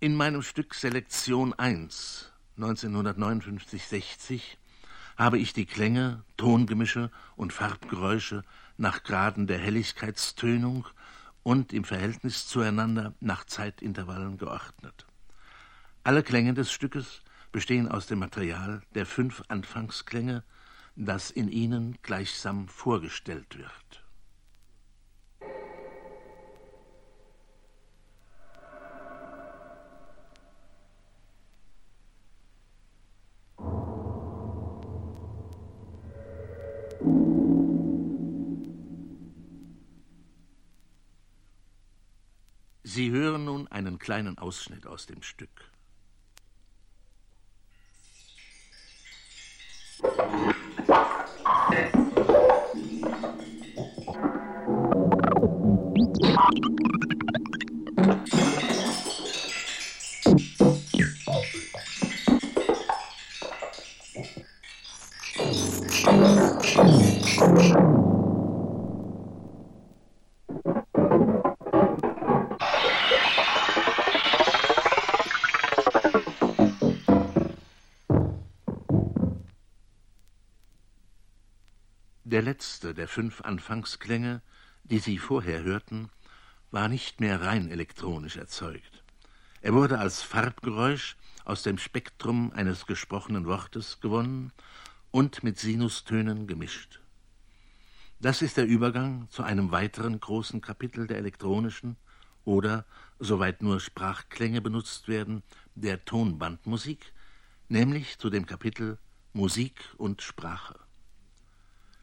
In meinem Stück Selektion 1, 1959-60, habe ich die Klänge, Tongemische und Farbgeräusche nach Graden der Helligkeitstönung und im Verhältnis zueinander nach Zeitintervallen geordnet. Alle Klänge des Stückes bestehen aus dem Material der 5 Anfangsklänge, das in ihnen gleichsam vorgestellt wird. Sie hören nun einen kleinen Ausschnitt aus dem Stück. Der letzte der 5 Anfangsklänge, die Sie vorher hörten, war nicht mehr rein elektronisch erzeugt. Er wurde als Farbgeräusch aus dem Spektrum eines gesprochenen Wortes gewonnen und mit Sinustönen gemischt. Das ist der Übergang zu einem weiteren großen Kapitel der elektronischen oder, soweit nur Sprachklänge benutzt werden, der Tonbandmusik, nämlich zu dem Kapitel Musik und Sprache.